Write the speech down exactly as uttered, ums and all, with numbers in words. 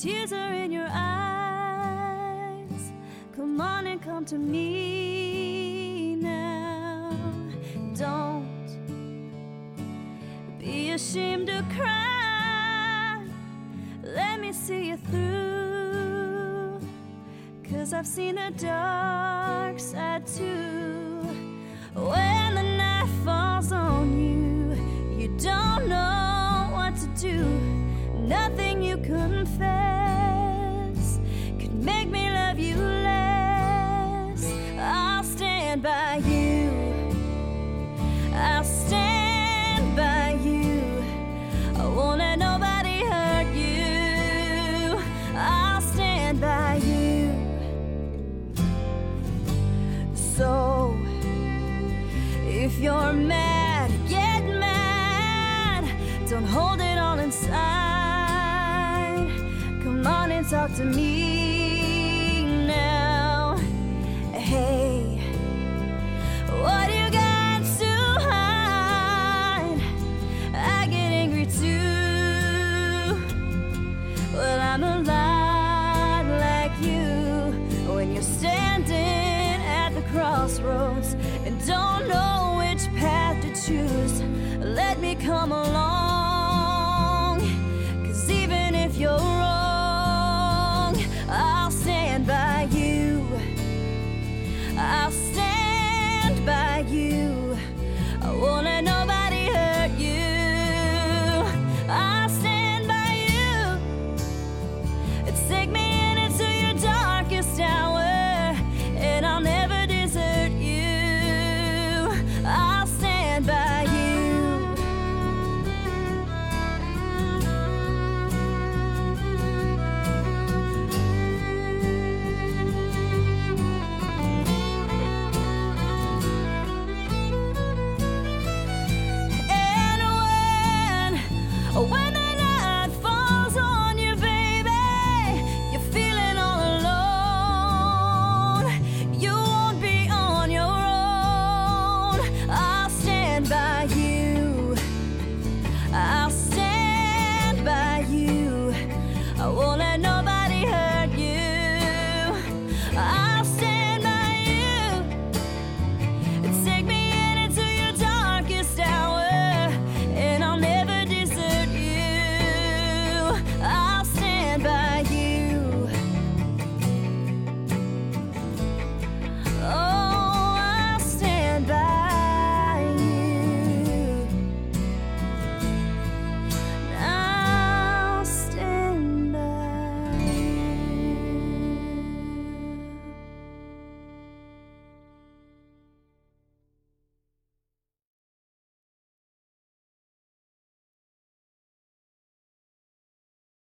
tears are in your eyes. Come on and come to me now. Don't be ashamed to cry. Let me see you through, 'cause I've seen the dark side too. When the night falls on you, you don't know what to do. Nothing you confess could make me love you less. I'll stand by you, I'll stand by you. I won't let nobody hurt you. I'll stand by you. So if you're mad, get mad. Don't hold it all inside. Come on and talk to me now. Hey, what you got to hide? I get angry too. Well, I'm a lot like you. When you're standing at the crossroads and don't know which path to choose, let me come along.